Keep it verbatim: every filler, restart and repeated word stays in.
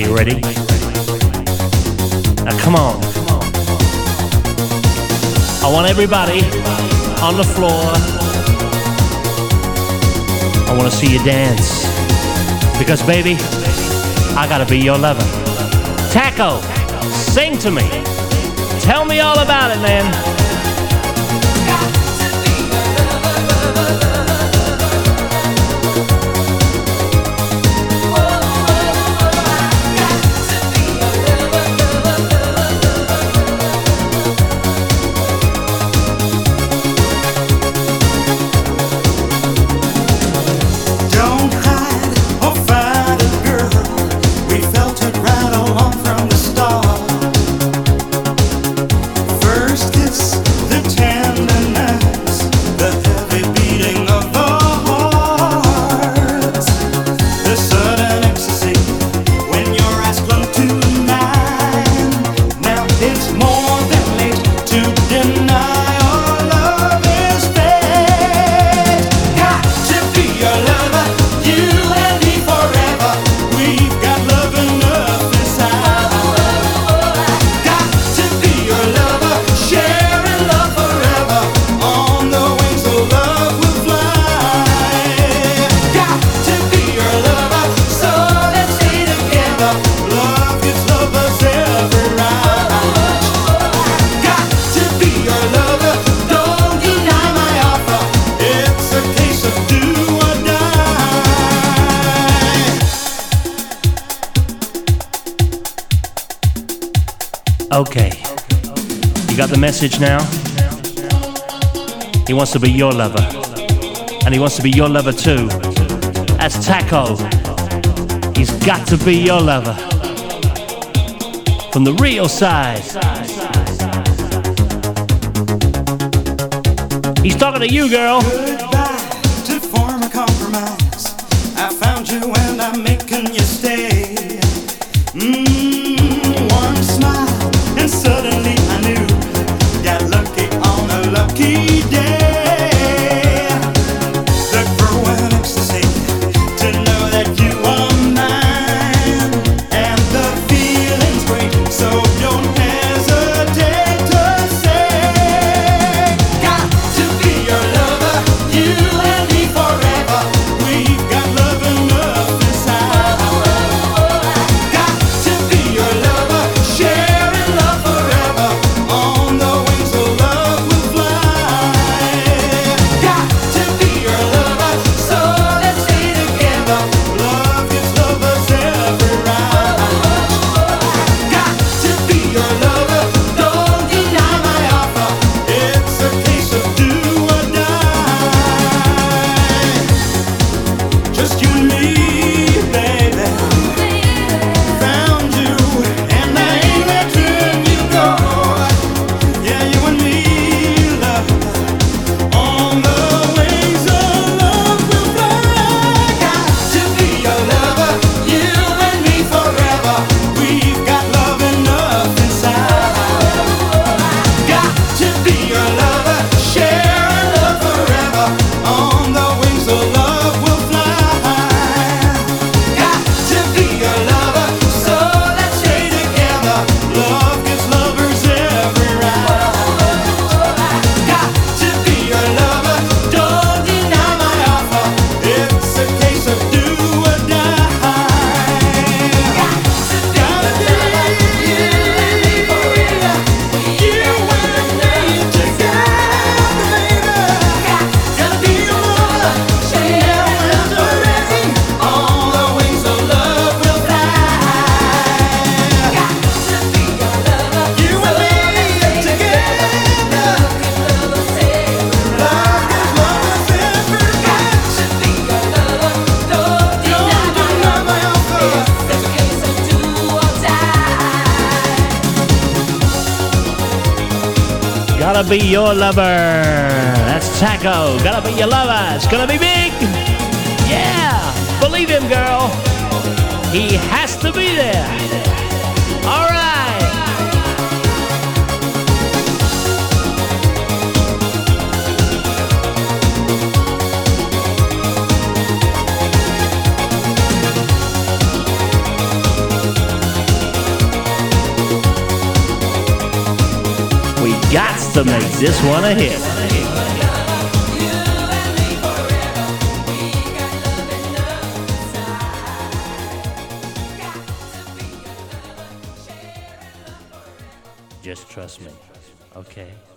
you ready? Now come on. I want everybody on the floor. I want to see you dance. Because baby, I gotta be your lover. Taco, sing to me. Tell me all about it, man. Okay, you got the message now? He wants to be your lover, and he wants to be your lover too. That's Taco. He's got to be your lover. From the real side. He's talking to you, girl. Goodbye to form a compromise. I found you and I'm making you stay. Mmm, one smile. And suddenly I knew, got lucky on a lucky day. The growing ecstasy to know that you are mine. And the feeling's great, so don't hesitate to say, got to be your lover, you and me forever. We've got love enough inside. Got to be your lover, share Gotta be your lover. That's Taco. Gotta be your lover. It's gonna be big. Yeah. Believe him, girl. He has to be there. All right. to make this one a hit. Just trust me, okay?